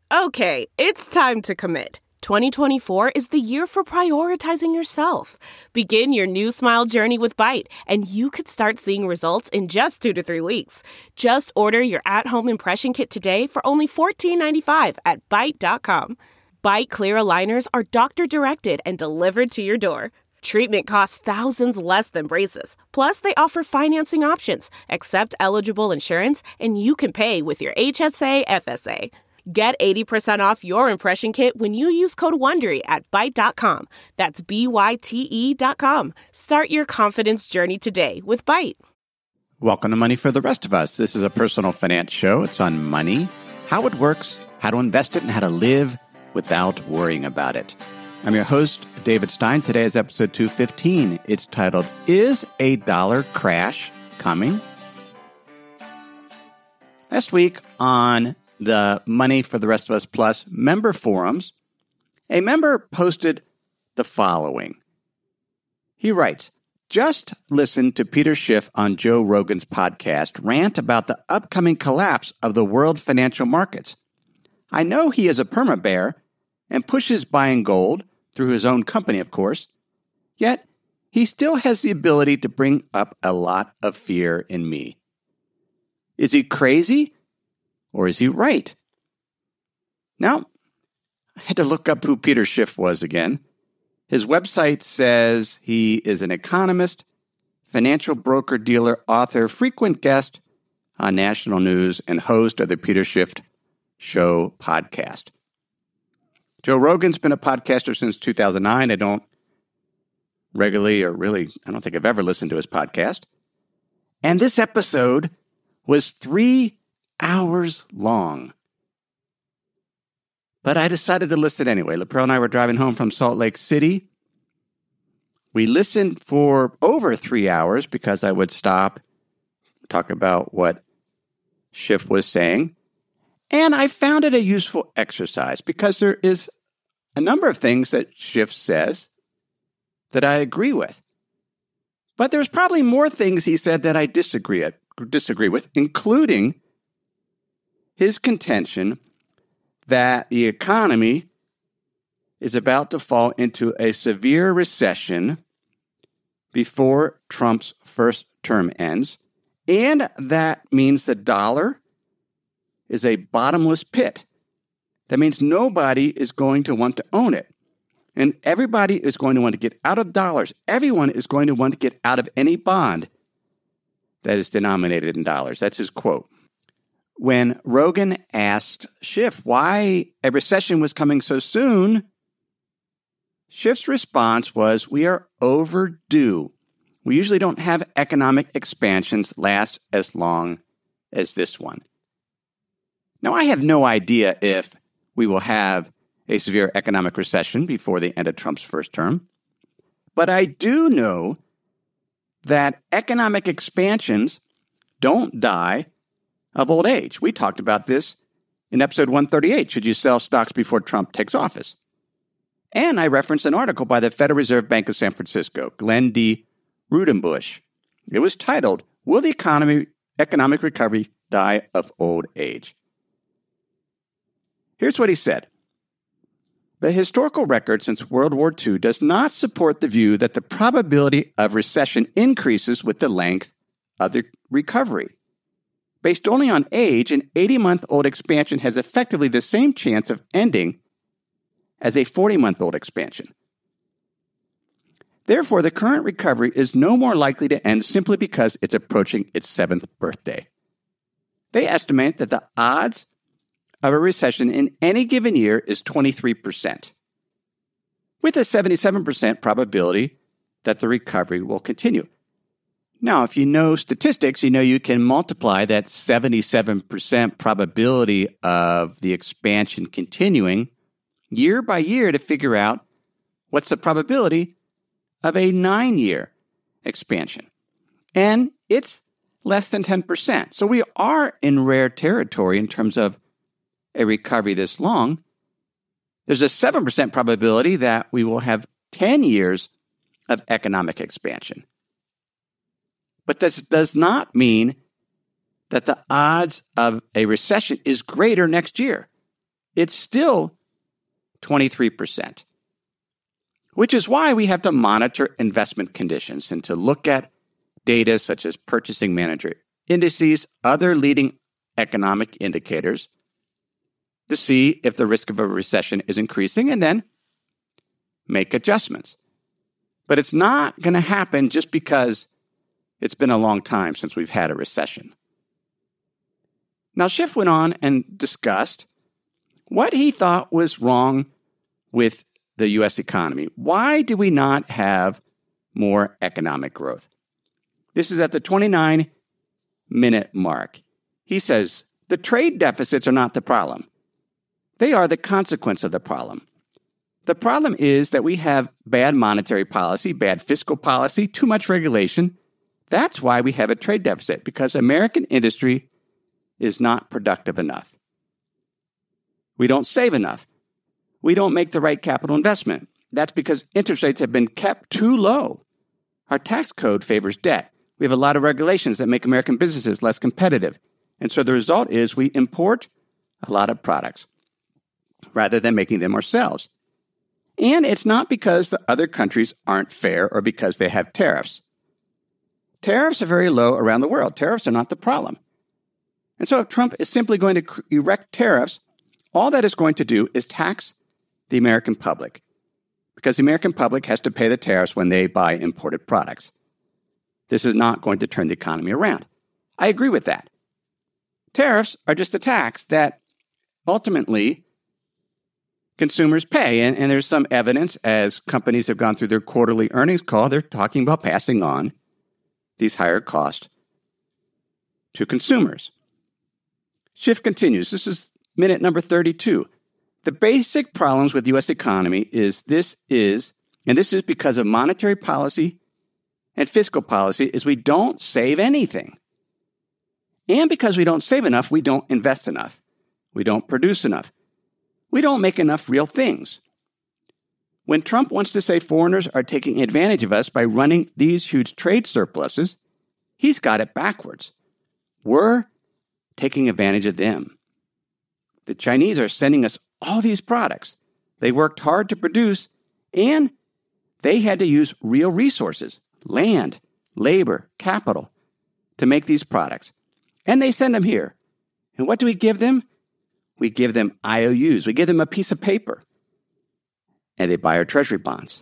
Okay, it's time to commit. 2024 is the year for prioritizing yourself. Begin your new smile journey with Byte, and you could start seeing results in just 2 to 3 weeks. Just order your at-home impression kit today for only $14.95 at Byte.com. Byte Clear aligners are doctor-directed and delivered to your door. Treatment costs thousands less than braces. Plus, they offer financing options, accept eligible insurance, and you can pay with your HSA, FSA. Get 80% off your impression kit when you use code WONDERY at Byte.com. That's BYTE.com. Start your confidence journey today with Byte. Welcome to Money for the Rest of Us. This is a personal finance show. It's on money, how it works, how to invest it, and how to live without worrying about it. I'm your host, David Stein. Today is episode 215. It's titled, Is a Dollar Crash Coming? Last week on the Money for the Rest of Us Plus member forums, a member posted the following. He writes, just listen to Peter Schiff on Joe Rogan's podcast rant about the upcoming collapse of the world financial markets. I know he is a perma-bear and pushes buying gold through his own company, of course, yet he still has the ability to bring up a lot of fear in me. Is he crazy? Or is he right? Now, I had to look up who Peter Schiff was again. His website says he is an economist, financial broker, dealer, author, frequent guest on national news, and host of the Peter Schiff Show podcast. Joe Rogan's been a podcaster since 2009. I don't think I've ever listened to his podcast. And this episode was 3 hours long. But I decided to listen anyway. LaPrell and I were driving home from Salt Lake City. We listened for over 3 hours because I would stop, talk about what Schiff was saying. And I found it a useful exercise because there is a number of things that Schiff says that I agree with. But there's probably more things he said that I disagree with, including his contention that the economy is about to fall into a severe recession before Trump's first term ends, and that means the dollar is a bottomless pit. That means nobody is going to want to own it. And everybody is going to want to get out of dollars. Everyone is going to want to get out of any bond that is denominated in dollars. That's his quote. When Rogan asked Schiff why a recession was coming so soon, Schiff's response was, we are overdue. We usually don't have economic expansions last as long as this one. Now, I have no idea if we will have a severe economic recession before the end of Trump's first term, but I do know that economic expansions don't die of old age. We talked about this in episode 138, Should You Sell Stocks Before Trump Takes Office? And I referenced an article by the Federal Reserve Bank of San Francisco, Glenn D. Rudenbush. It was titled, Will the Economic Recovery Die of Old Age? Here's what he said. The historical record since World War II does not support the view that the probability of recession increases with the length of the recovery. Based only on age, an 80-month-old expansion has effectively the same chance of ending as a 40-month-old expansion. Therefore, the current recovery is no more likely to end simply because it's approaching its 7th birthday. They estimate that the odds of a recession in any given year is 23%, with a 77% probability that the recovery will continue. Now, if you know statistics, you know you can multiply that 77% probability of the expansion continuing year by year to figure out what's the probability of a 9-year expansion. And it's less than 10%. So we are in rare territory in terms of a recovery this long. There's a 7% probability that we will have 10 years of economic expansion. But this does not mean that the odds of a recession is greater next year. it's still 23%, which is why we have to monitor investment conditions and to look at data such as purchasing manager indices, other leading economic indicators to see if the risk of a recession is increasing and then make adjustments. But it's not going to happen just because it's been a long time since we've had a recession. Now, Schiff went on and discussed what he thought was wrong with the U.S. economy. Why do we not have more economic growth? This is at the 29-minute mark. He says, the trade deficits are not the problem. They are the consequence of the problem. The problem is that we have bad monetary policy, bad fiscal policy, too much regulation. That's why we have a trade deficit, because American industry is not productive enough. We don't save enough. We don't make the right capital investment. That's because interest rates have been kept too low. Our tax code favors debt. We have a lot of regulations that make American businesses less competitive. And so the result is we import a lot of products rather than making them ourselves. And it's not because the other countries aren't fair or because they have tariffs. Tariffs are very low around the world. Tariffs are not the problem. And so if Trump is simply going to erect tariffs, all that is going to do is tax the American public, because the American public has to pay the tariffs when they buy imported products. This is not going to turn the economy around. I agree with that. Tariffs are just a tax that ultimately consumers pay. And there's some evidence as companies have gone through their quarterly earnings call, they're talking about passing on these higher costs to consumers. Schiff continues. This is minute number 32. The basic problems with the U.S. economy is because of monetary policy and fiscal policy, is we don't save anything. And because we don't save enough, we don't invest enough. We don't produce enough. We don't make enough real things. When Trump wants to say foreigners are taking advantage of us by running these huge trade surpluses, he's got it backwards. We're taking advantage of them. The Chinese are sending us all these products. They worked hard to produce, and they had to use real resources, land, labor, capital, to make these products. And they send them here. And what do we give them? We give them IOUs. We give them a piece of paper. And they buy our treasury bonds.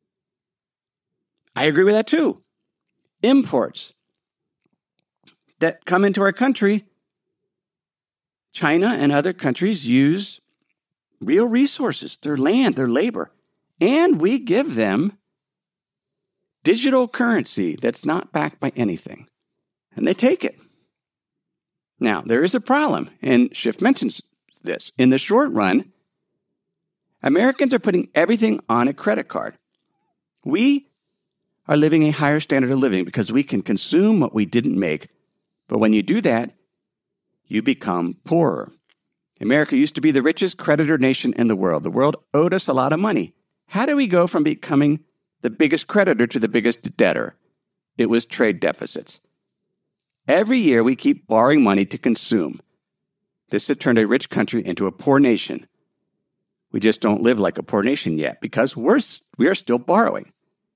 I agree with that too. Imports that come into our country, China and other countries use real resources, their land, their labor, and we give them digital currency that's not backed by anything. And they take it. Now, there is a problem, and Schiff mentions this. In the short run, Americans are putting everything on a credit card. We are living a higher standard of living because we can consume what we didn't make. But when you do that, you become poorer. America used to be the richest creditor nation in the world. The world owed us a lot of money. How do we go from becoming the biggest creditor to the biggest debtor? It was trade deficits. Every year we keep borrowing money to consume. This has turned a rich country into a poor nation. We just don't live like a poor nation yet because we are still borrowing.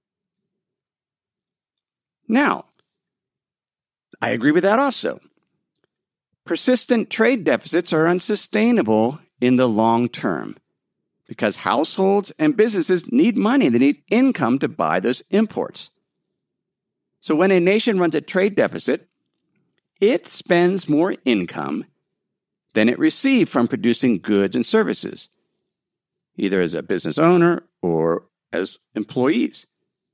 Now, I agree with that also. Persistent trade deficits are unsustainable in the long term because households and businesses need money. They need income to buy those imports. So when a nation runs a trade deficit, it spends more income than it received from producing goods and services, either as a business owner or as employees.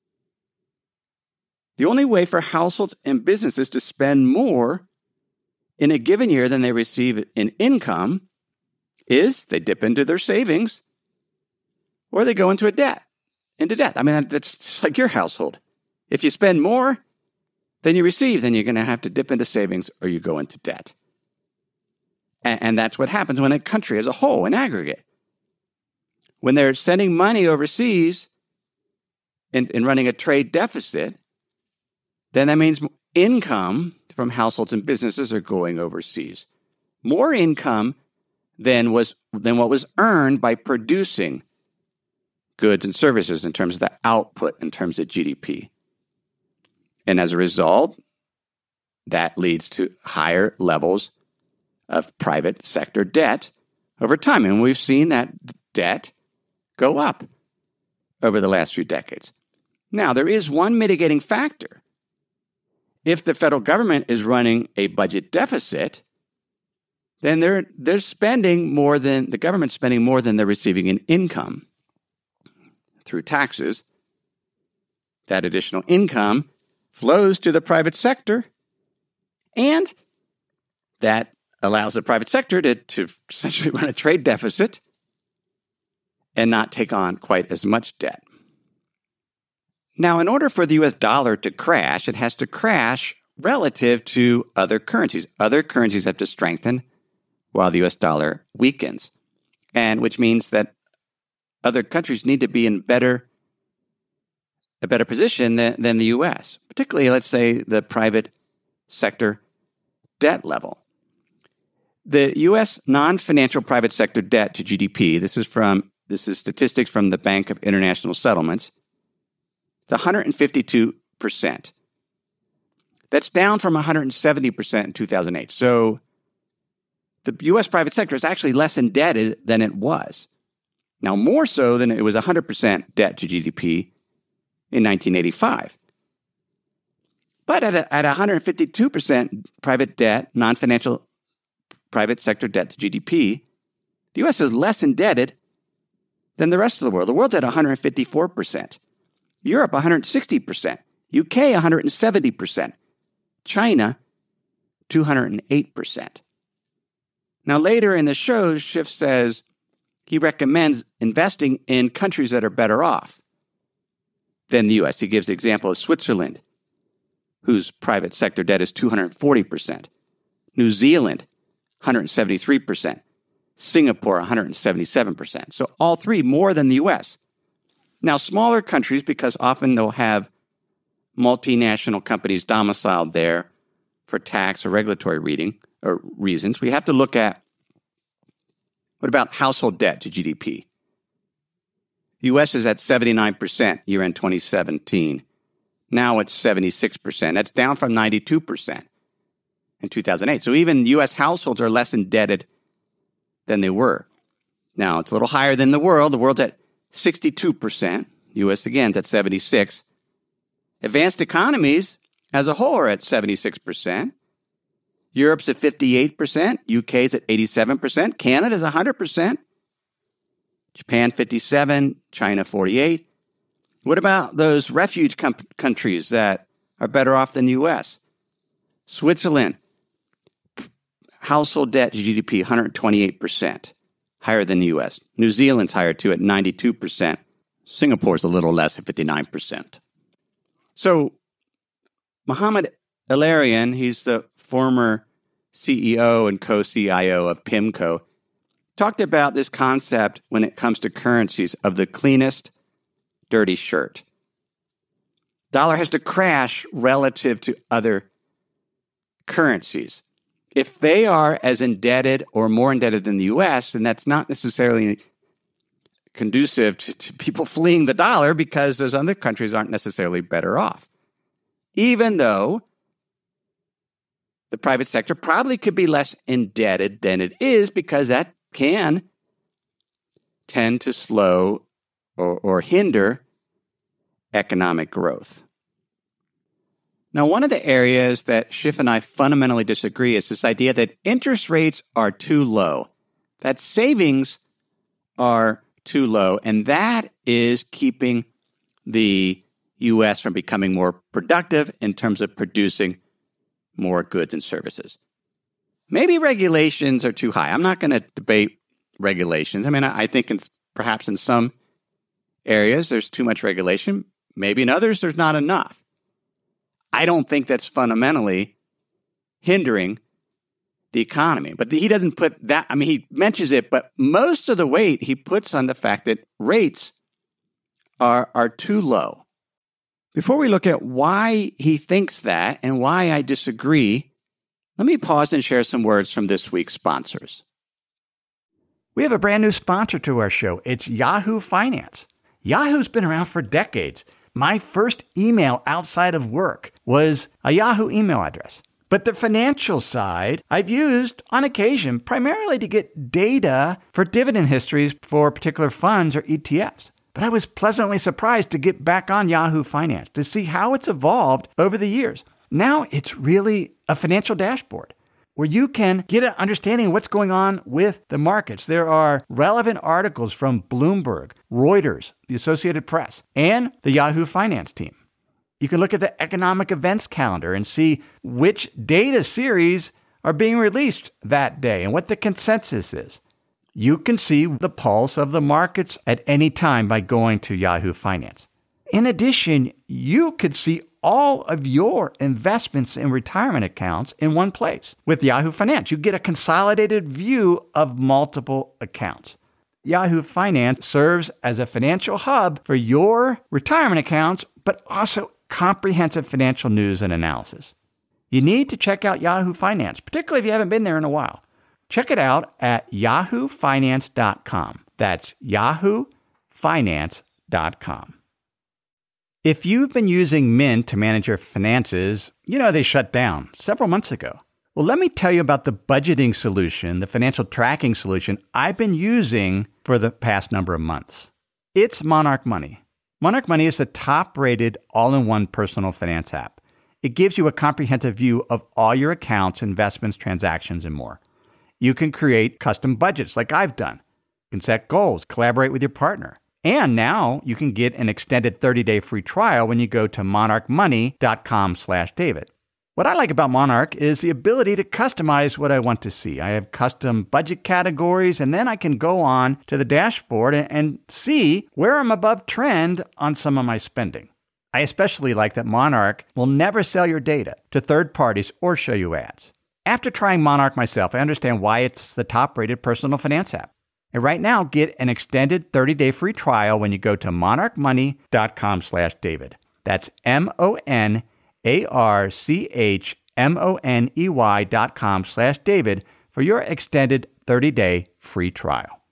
The only way for households and businesses to spend more in a given year than they receive in income is they dip into their savings or they go into debt. I mean, that's just like your household. If you spend more than you receive, then you're going to have to dip into savings or you go into debt. And that's what happens when a country as a whole, in aggregate, when they're sending money overseas and running a trade deficit, then that means income from households and businesses are going overseas. More income than what was earned by producing goods and services in terms of the output in terms of GDP. And as a result, that leads to higher levels of private sector debt over time. And we've seen that debt go up over the last few decades. Now, there is one mitigating factor. If the federal government is running a budget deficit, then they're spending more than the government's spending more than they're receiving in income through taxes. That additional income flows to the private sector, and that allows the private sector to essentially run a trade deficit and not take on quite as much debt. Now, in order for the U.S. dollar to crash, it has to crash relative to other currencies. Other currencies have to strengthen while the U.S. dollar weakens, and which means that other countries need to be in a better position than the U.S., particularly, let's say, the private sector debt level. The U.S. non-financial private sector debt to GDP, this is statistics from the Bank of International Settlements, it's 152%. That's down from 170% in 2008. So the U.S. private sector is actually less indebted than it was. Now, more so than it was 100% debt to GDP in 1985. But at 152% private debt, non-financial private sector debt to GDP, the U.S. is less indebted than the rest of the world. The world's at 154%. Europe, 160%. UK, 170%. China, 208%. Now, later in the show, Schiff says he recommends investing in countries that are better off than the U.S. He gives the example of Switzerland, whose private sector debt is 240%. New Zealand, 173%. Singapore, 177%. So all three more than the U.S. Now, smaller countries, because often they'll have multinational companies domiciled there for tax or regulatory reasons, we have to look at what about household debt to GDP? The U.S. is at 79% year-end 2017. Now it's 76%. That's down from 92% in 2008. So even U.S. households are less indebted than they were. Now, it's a little higher than the world. The world's at 62%. U.S. again is at 76%. Advanced economies as a whole are at 76%. Europe's at 58%. UK's at 87%. Canada's 100%. Japan 57%. China 48%. What about those refuge countries that are better off than the U.S.? Switzerland, household debt to GDP 128%, higher than the U.S. New Zealand's higher too at 92%. Singapore's a little less at 59%. So Mohamed El-Erian, he's the former CEO and co-CIO of PIMCO, talked about this concept when it comes to currencies of the cleanest dirty shirt. Dollar has to crash relative to other currencies. If they are as indebted or more indebted than the U.S., then that's not necessarily conducive to people fleeing the dollar because those other countries aren't necessarily better off. Even though the private sector probably could be less indebted than it is because that can tend to slow or hinder economic growth. Now, one of the areas that Schiff and I fundamentally disagree is this idea that interest rates are too low, that savings are too low, and that is keeping the U.S. from becoming more productive in terms of producing more goods and services. Maybe regulations are too high. I'm not going to debate regulations. I mean, I think perhaps in some areas there's too much regulation. Maybe in others there's not enough. I don't think that's fundamentally hindering the economy. But he doesn't put that, I mean, he mentions it, but most of the weight he puts on the fact that rates are too low. Before we look at why he thinks that and why I disagree, let me pause and share some words from this week's sponsors. We have a brand new sponsor to our show. It's Yahoo Finance. Yahoo's been around for decades. My first email outside of work was a Yahoo email address. But the financial side I've used on occasion primarily to get data for dividend histories for particular funds or ETFs. But I was pleasantly surprised to get back on Yahoo Finance to see how it's evolved over the years. Now it's really a financial dashboard where you can get an understanding of what's going on with the markets. There are relevant articles from Bloomberg, Reuters, the Associated Press, and the Yahoo Finance team. You can look at the economic events calendar and see which data series are being released that day and what the consensus is. You can see the pulse of the markets at any time by going to Yahoo Finance. In addition, you could see all of your investments in retirement accounts in one place. With Yahoo Finance, you get a consolidated view of multiple accounts. Yahoo Finance serves as a financial hub for your retirement accounts, but also comprehensive financial news and analysis. You need to check out Yahoo Finance, particularly if you haven't been there in a while. Check it out at yahoofinance.com. That's yahoofinance.com. If you've been using Mint to manage your finances, you know they shut down several months ago. Well, let me tell you about the budgeting solution, the financial tracking solution I've been using for the past number of months. It's Monarch Money. Monarch Money is the top-rated all-in-one personal finance app. It gives you a comprehensive view of all your accounts, investments, transactions, and more. You can create custom budgets like I've done. You can set goals, collaborate with your partner. And now you can get an extended 30-day free trial when you go to monarchmoney.com/David. What I like about Monarch is the ability to customize what I want to see. I have custom budget categories, and then I can go on to the dashboard and see where I'm above trend on some of my spending. I especially like that Monarch will never sell your data to third parties or show you ads. After trying Monarch myself, I understand why it's the top-rated personal finance app. And right now, get an extended 30-day free trial when you go to monarchmoney.com/David. That's monarchmoney.com/David for your extended 30-day free trial.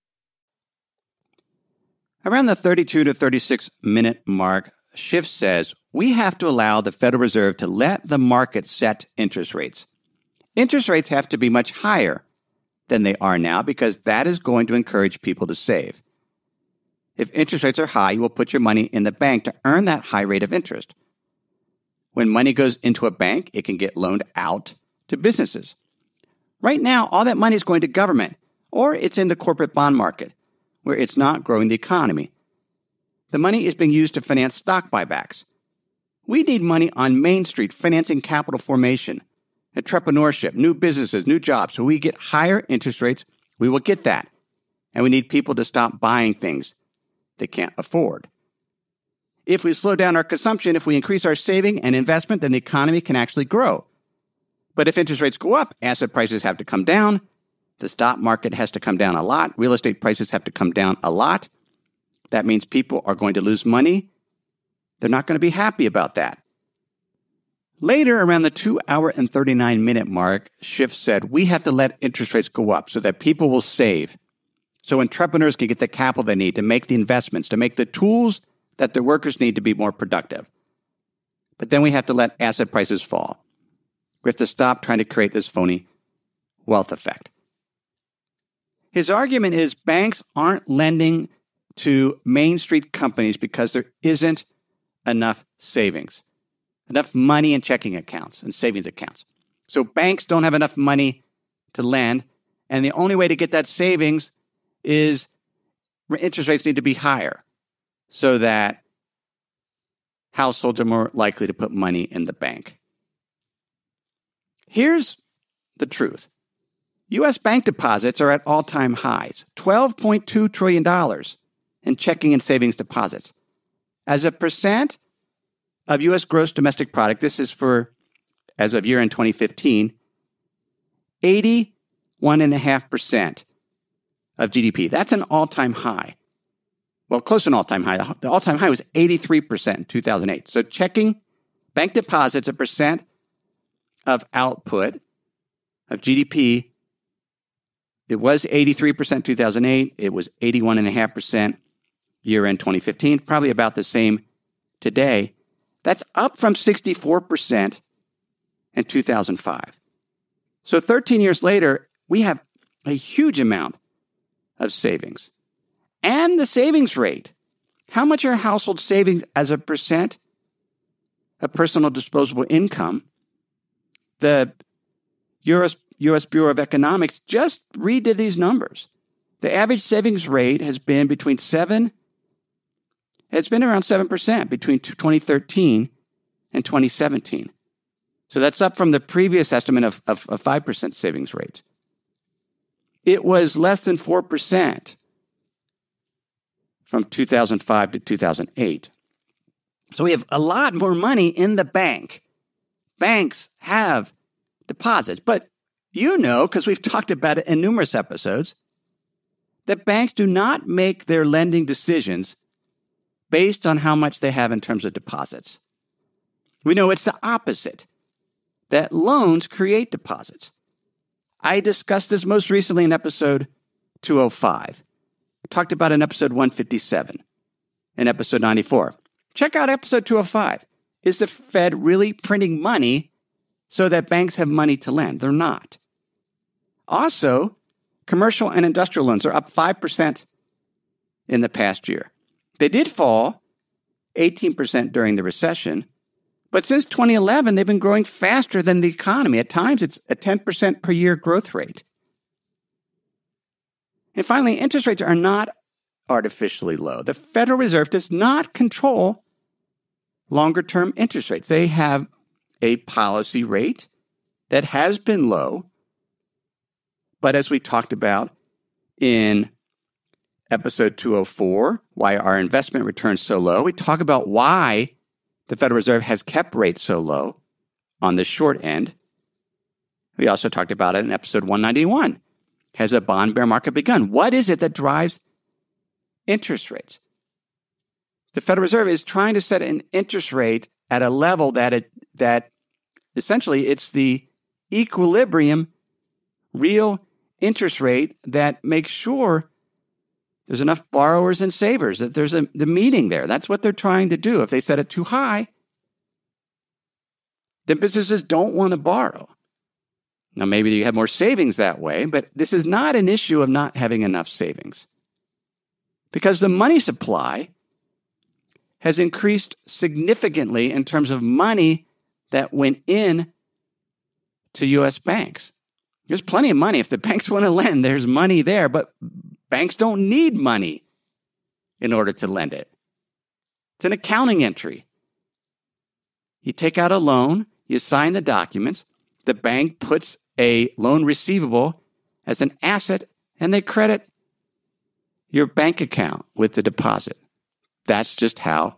Around the 32 to 36 minute mark, Schiff says, we have to allow the Federal Reserve to let the market set interest rates. Interest rates have to be much higher than they are now because that is going to encourage people to save. If interest rates are high, you will put your money in the bank to earn that high rate of interest. When money goes into a bank, it can get loaned out to businesses. Right now, all that money is going to government, or it's in the corporate bond market, where it's not growing the economy. The money is being used to finance stock buybacks. We need money on Main Street financing capital formation, entrepreneurship, new businesses, new jobs. So we get higher interest rates, we will get that. And we need people to stop buying things they can't afford. If we slow down our consumption, if we increase our saving and investment, then the economy can actually grow. But if interest rates go up, asset prices have to come down. The stock market has to come down a lot. Real estate prices have to come down a lot. That means people are going to lose money. They're not going to be happy about that. Later, around the 2 hour and 39 minute mark, Schiff said, we have to let interest rates go up so that people will save, so entrepreneurs can get the capital they need to make the investments, to make the tools that their workers need to be more productive. But then we have to let asset prices fall. We have to stop trying to create this phony wealth effect. His argument is banks aren't lending to Main Street companies because there isn't enough savings. Enough money in checking accounts and savings accounts. So banks don't have enough money to lend, and the only way to get that savings is interest rates need to be higher so that households are more likely to put money in the bank. Here's the truth. U.S. bank deposits are at all-time highs, $12.2 trillion in checking and savings deposits. As a percent of U.S. gross domestic product, this is for, as of year-end 2015, 81.5% of GDP. That's an all-time high. Well, close to an all-time high. The all-time high was 83% in 2008. So checking bank deposits, a percent of output of GDP, It was 83% 2008. It was 81.5% year-end 2015, probably about the same today. That's up from 64% in 2005. So 13 years later, we have a huge amount of savings. And the savings rate. How much are household savings as a percent of personal disposable income? The U.S. Bureau of Economics just redid these numbers. The average savings rate has been around 7% between 2013 and 2017. So that's up from the previous estimate of 5% savings rate. It was less than 4% from 2005 to 2008. So we have a lot more money in the bank. Banks have deposits, but you know, because we've talked about it in numerous episodes, that banks do not make their lending decisions based on how much they have in terms of deposits. We know it's the opposite, that loans create deposits. I discussed this most recently in episode 205. I talked about it in episode 157 and episode 94. Check out episode 205. Is the Fed really printing money so that banks have money to lend? They're not. Also, commercial and industrial loans are up 5% in the past year. They did fall 18% during the recession, but since 2011, they've been growing faster than the economy. At times, it's a 10% per year growth rate. And finally, interest rates are not artificially low. The Federal Reserve does not control longer-term interest rates. They have a policy rate that has been low, but as we talked about in episode 204, why our investment returns so low, we talk about why the Federal Reserve has kept rates so low on the short end. We also talked about it in episode 191. Has a bond bear market begun? What is it that drives interest rates? The Federal Reserve is trying to set an interest rate at a level that essentially it's the equilibrium real interest rate that makes sure there's enough borrowers and savers, that there's the meeting there. That's what they're trying to do. If they set it too high, then businesses don't want to borrow. Now, maybe you have more savings that way, but this is not an issue of not having enough savings. Because the money supply has increased significantly in terms of money that went in to U.S. banks. There's plenty of money. If the banks want to lend, there's money there, but banks don't need money in order to lend it. It's an accounting entry. You take out a loan, you sign the documents, the bank puts a loan receivable as an asset, and they credit your bank account with the deposit. That's just how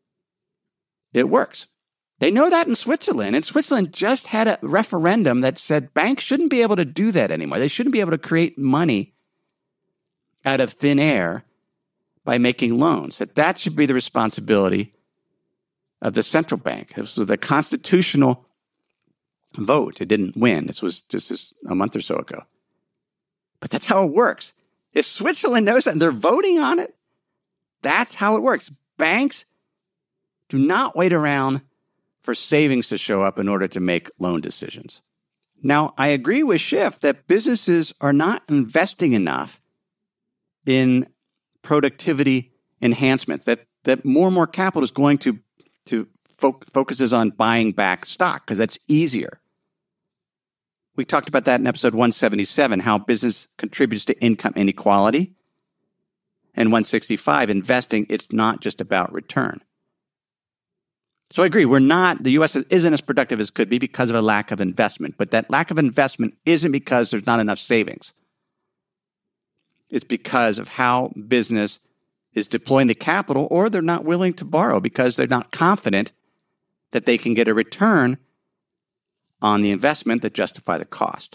it works. They know that in Switzerland. And Switzerland just had a referendum that said banks shouldn't be able to do that anymore. They shouldn't be able to create money out of thin air by making loans. That should be the responsibility of the central bank. This was the constitutional vote. It didn't win. This was just a month or so ago. But that's how it works. If Switzerland knows that and they're voting on it, that's how it works. Banks do not wait around for savings to show up in order to make loan decisions. Now, I agree with Schiff that businesses are not investing enough in productivity enhancements, that more and more capital is going to focuses on buying back stock because that's easier. We talked about that in episode 177, how business contributes to income inequality. And 165, investing, it's not just about return. So I agree, the U.S. isn't as productive as it could be because of a lack of investment. But that lack of investment isn't because there's not enough savings. It's because of how business is deploying the capital, or they're not willing to borrow because they're not confident that they can get a return on the investment that justify the cost.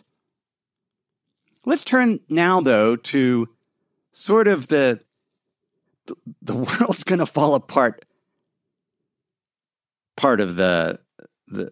Let's turn now, though, to sort of the world's going to fall apart part of the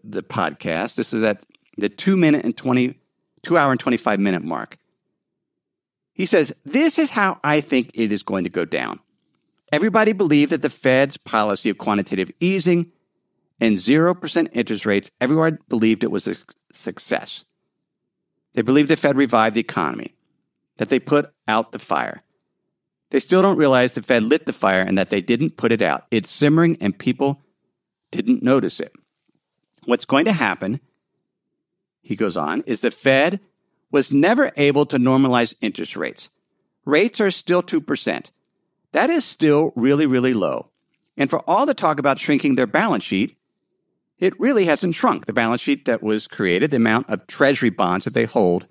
podcast. This is at the 2 hour and 25 minute mark. He says, this is how I think it is going to go down. Everybody believed that the Fed's policy of quantitative easing and 0% interest rates, everyone believed it was a success. They believed the Fed revived the economy, that they put out the fire. They still don't realize the Fed lit the fire and that they didn't put it out. It's simmering and people didn't notice it. What's going to happen, he goes on, is the Fed was never able to normalize interest rates. Rates are still 2%. That is still really, really low. And for all the talk about shrinking their balance sheet, it really hasn't shrunk. The balance sheet that was created, the amount of treasury bonds that they hold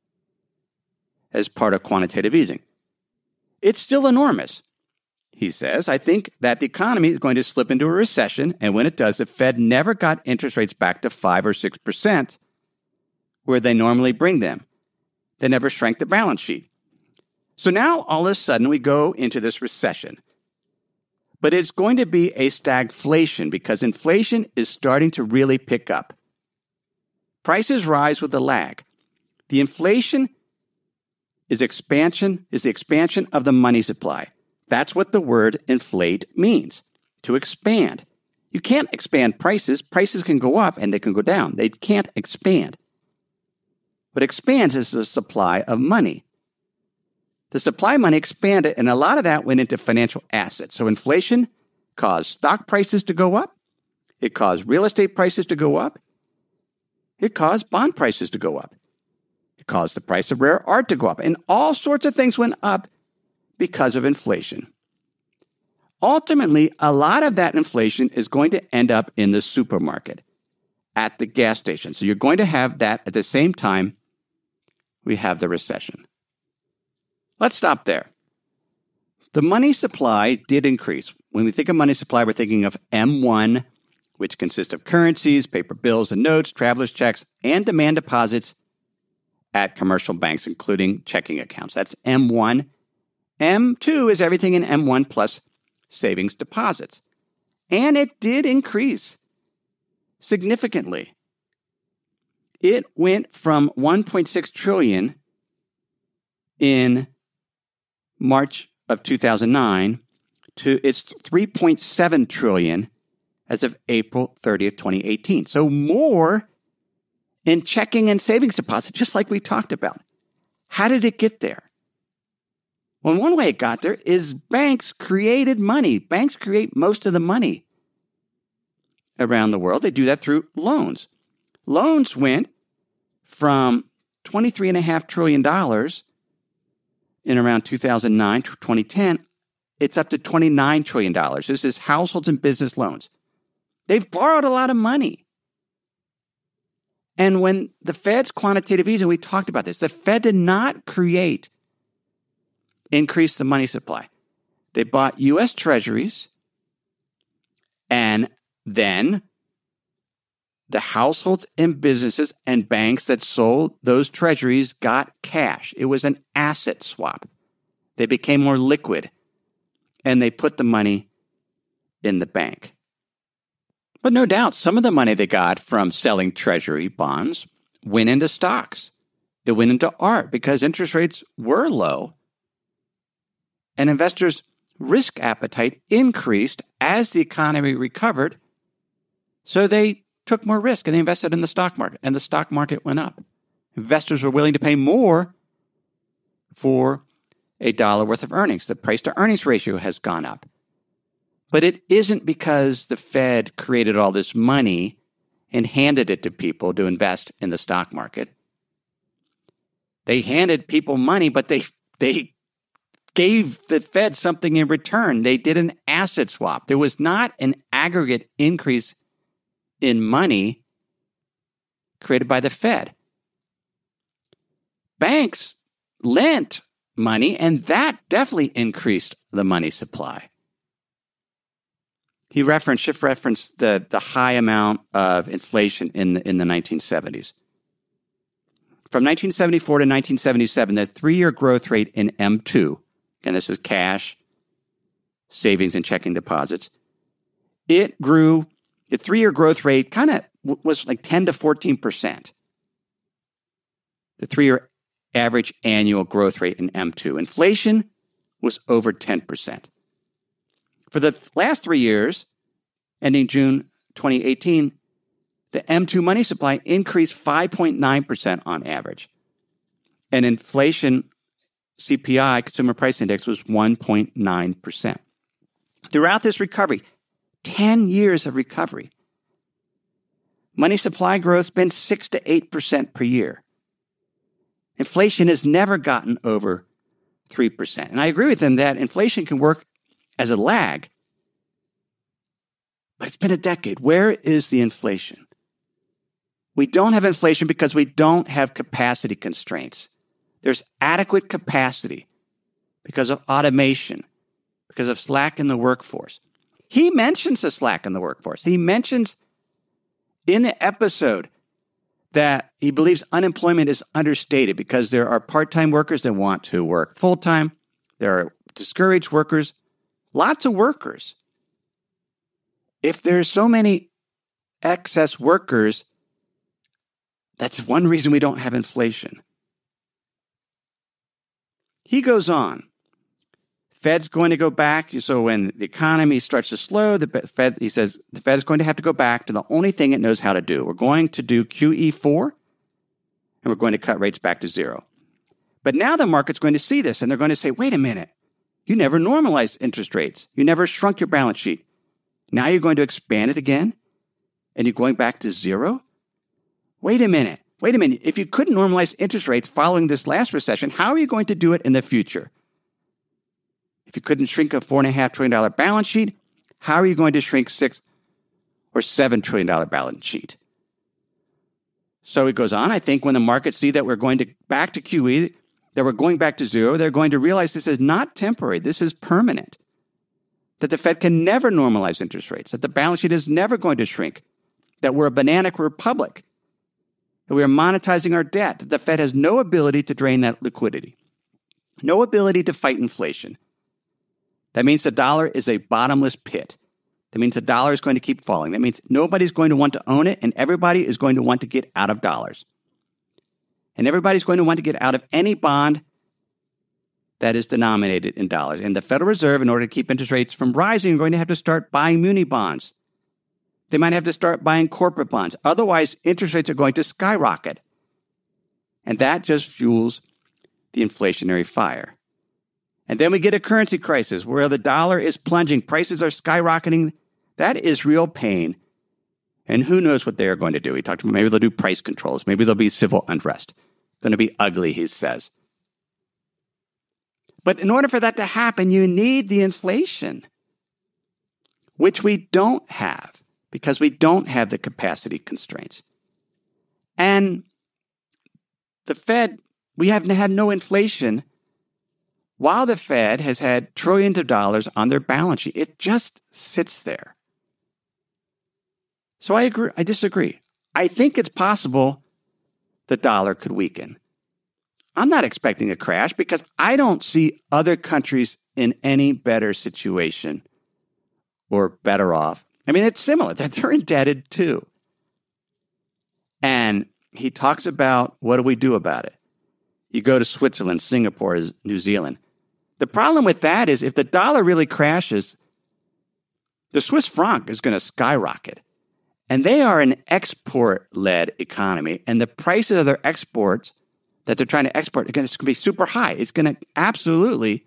as part of quantitative easing. It's still enormous. He says, I think that the economy is going to slip into a recession, and when it does, the Fed never got interest rates back to 5 or 6% where they normally bring them. They never shrank the balance sheet. So now, all of a sudden, we go into this recession. But it's going to be a stagflation because inflation is starting to really pick up. Prices rise with a lag. The inflation is the expansion of the money supply. That's what the word inflate means, to expand. You can't expand prices. Prices can go up and they can go down. They can't expand. What expands is the supply of money. The supply of money expanded, and a lot of that went into financial assets. So inflation caused stock prices to go up. It caused real estate prices to go up. It caused bond prices to go up. It caused the price of rare art to go up. And all sorts of things went up because of inflation. Ultimately, a lot of that inflation is going to end up in the supermarket, at the gas station. So you're going to have that at the same time we have the recession. Let's stop there. The money supply did increase. When we think of money supply, we're thinking of M1, which consists of currencies, paper bills and notes, traveler's checks, and demand deposits at commercial banks, including checking accounts. That's M1. M2 is everything in M1 plus savings deposits. And it did increase significantly. It went from $1.6 trillion in March of 2009 to its $3.7 trillion as of April 30th, 2018. So more in checking and savings deposits, just like we talked about. How did it get there? Well, one way it got there is banks created money. Banks create most of the money around the world. They do that through loans. Loans went from $23.5 trillion in around 2009 to 2010. It's up to $29 trillion. This is households and business loans. They've borrowed a lot of money. And when the Fed's quantitative easing, we talked about this, the Fed did not increase the money supply. They bought U.S. Treasuries, and then the households and businesses and banks that sold those treasuries got cash. It was an asset swap. They became more liquid, and they put the money in the bank. But no doubt, some of the money they got from selling treasury bonds went into stocks. It went into art because interest rates were low, and investors' risk appetite increased as the economy recovered, so they took more risk and they invested in the stock market, and the stock market went up. Investors were willing to pay more for a dollar worth of earnings. The price-to-earnings ratio has gone up. But it isn't because the Fed created all this money and handed it to people to invest in the stock market. They handed people money, but they gave the Fed something in return. They did an asset swap. There was not an aggregate increase in money created by the Fed. Banks lent money, and that definitely increased the money supply. Schiff referenced the high amount of inflation in the 1970s. From 1974 to 1977, the 3-year growth rate in M2, and this is cash, savings, and checking deposits, it grew. The 3-year growth rate kind of was like 10 to 14%. The 3-year average annual growth rate in M2. Inflation was over 10%. For the last 3 years, ending June 2018, the M2 money supply increased 5.9% on average. And inflation, CPI, Consumer Price Index, was 1.9%. Throughout this recovery, 10 years of recovery, money supply growth has been 6 to 8% per year. Inflation has never gotten over 3%. And I agree with him that inflation can work as a lag, but it's been a decade. Where is the inflation? We don't have inflation because we don't have capacity constraints. There's adequate capacity because of automation, because of slack in the workforce. He mentions the slack in the workforce. He mentions in the episode that he believes unemployment is understated because there are part-time workers that want to work full-time. There are discouraged workers, lots of workers. If there's so many excess workers, that's one reason we don't have inflation. He goes on. Fed's going to go back. So when the economy starts to slow, he says the Fed is going to have to go back to the only thing it knows how to do. We're going to do QE4, and we're going to cut rates back to zero. But now the market's going to see this, and they're going to say, wait a minute, you never normalized interest rates. You never shrunk your balance sheet. Now you're going to expand it again, and you're going back to zero? Wait a minute. If you couldn't normalize interest rates following this last recession, how are you going to do it in the future? If you couldn't shrink a $4.5 trillion balance sheet, how are you going to shrink $6 or $7 trillion balance sheet? So it goes on. I think when the markets see that we're going back to QE, that we're going back to zero, they're going to realize this is not temporary. This is permanent. That the Fed can never normalize interest rates, that the balance sheet is never going to shrink, that we're a banana republic, that we are monetizing our debt, that the Fed has no ability to drain that liquidity, no ability to fight inflation. That means the dollar is a bottomless pit. That means the dollar is going to keep falling. That means nobody's going to want to own it, and everybody is going to want to get out of dollars. And everybody's going to want to get out of any bond that is denominated in dollars. And the Federal Reserve, in order to keep interest rates from rising, are going to have to start buying muni bonds. They might have to start buying corporate bonds. Otherwise, interest rates are going to skyrocket. And that just fuels the inflationary fire. And then we get a currency crisis where the dollar is plunging, prices are skyrocketing. That is real pain. And who knows what they are going to do. He talked about maybe they'll do price controls. Maybe there'll be civil unrest. It's going to be ugly, he says. But in order for that to happen, you need the inflation, which we don't have because we don't have the capacity constraints. And the Fed, we have had no inflation while the Fed has had trillions of dollars on their balance sheet. It just sits there. So I disagree. I think it's possible the dollar could weaken. I'm not expecting a crash because I don't see other countries in any better situation or better off. I mean, it's similar that they're indebted too. And he talks about what do we do about it? You go to Switzerland, Singapore, New Zealand. The problem with that is if the dollar really crashes, the Swiss franc is going to skyrocket. And they are an export-led economy. And the prices of their exports that they're trying to export, it's going to be super high. It's going to absolutely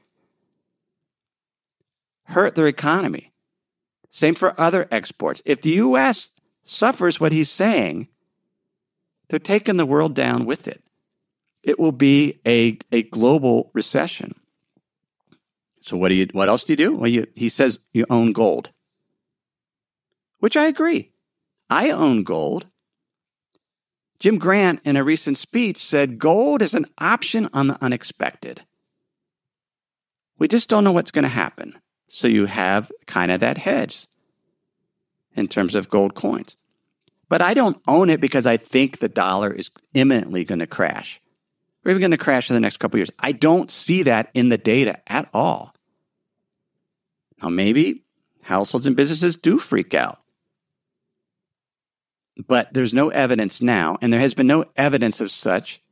hurt their economy. Same for other exports. If the U.S. suffers what he's saying, they're taking the world down with it. It will be a global recession. So what else do you do? Well, he says you own gold, which I agree. I own gold. Jim Grant, in a recent speech, said gold is an option on the unexpected. We just don't know what's going to happen. So you have kind of that hedge in terms of gold coins. But I don't own it because I think the dollar is imminently going to crash. Or even going to crash in the next couple of years. I don't see that in the data at all. Now, maybe households and businesses do freak out. But there's no evidence now, and there has been no evidence of such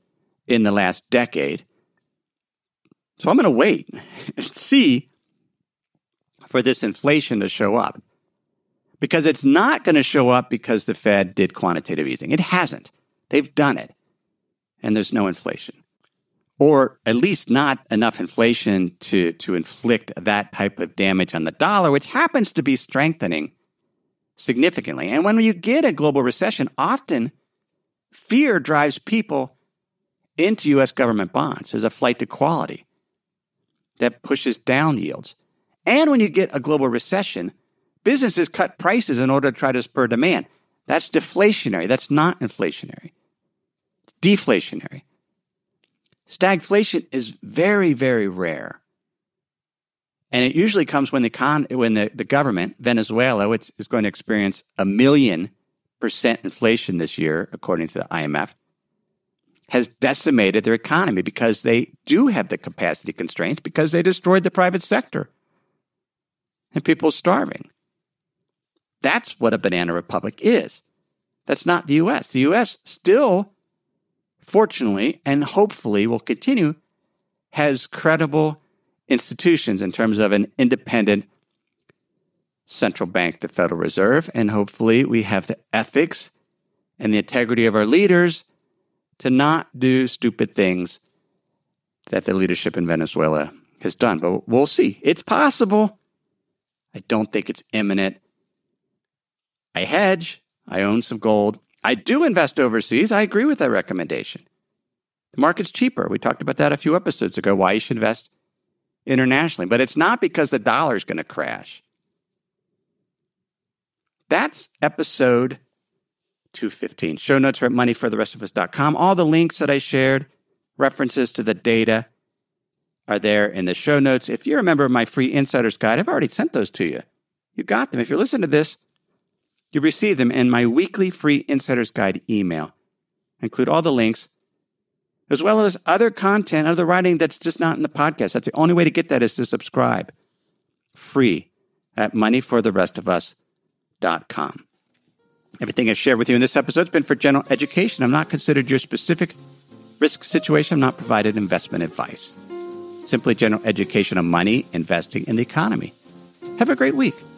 in the last decade. So I'm going to wait and see for this inflation to show up. Because it's not going to show up because the Fed did quantitative easing. It hasn't. They've done it. And there's no inflation. Or at least not enough inflation to inflict that type of damage on the dollar, which happens to be strengthening significantly. And when you get a global recession, often fear drives people into U.S. government bonds. There's a flight to quality that pushes down yields. And when you get a global recession, businesses cut prices in order to try to spur demand. That's deflationary. That's not inflationary. It's deflationary. Stagflation is very, very rare. And it usually comes when the government, Venezuela, which is going to experience 1,000,000% inflation this year, according to the IMF, has decimated their economy because they do have the capacity constraints because they destroyed the private sector. And people are starving. That's what a banana republic is. That's not the U.S. The U.S. still, fortunately, and hopefully will continue, has credible institutions in terms of an independent central bank, the Federal Reserve, and hopefully we have the ethics and the integrity of our leaders to not do stupid things that the leadership in Venezuela has done. But we'll see. It's possible. I don't think it's imminent. I hedge. I own some gold. I do invest overseas. I agree with that recommendation. The market's cheaper. We talked about that a few episodes ago, why you should invest internationally. But it's not because the dollar is going to crash. That's episode 215. Show notes are at moneyfortherestofus.com. All the links that I shared, references to the data, are there in the show notes. If you're a member of my free Insider's Guide, I've already sent those to you. You got them. If you're listening to this, you receive them in my weekly free Insider's Guide email. I include all the links, as well as other content, other writing that's just not in the podcast. That's the only way to get that is to subscribe. Free at moneyfortherestofus.com. Everything I've shared with you in this episode has been for general education. I'm not considered your specific risk situation. I'm not provided investment advice. Simply general education on money, investing, and the economy. Have a great week.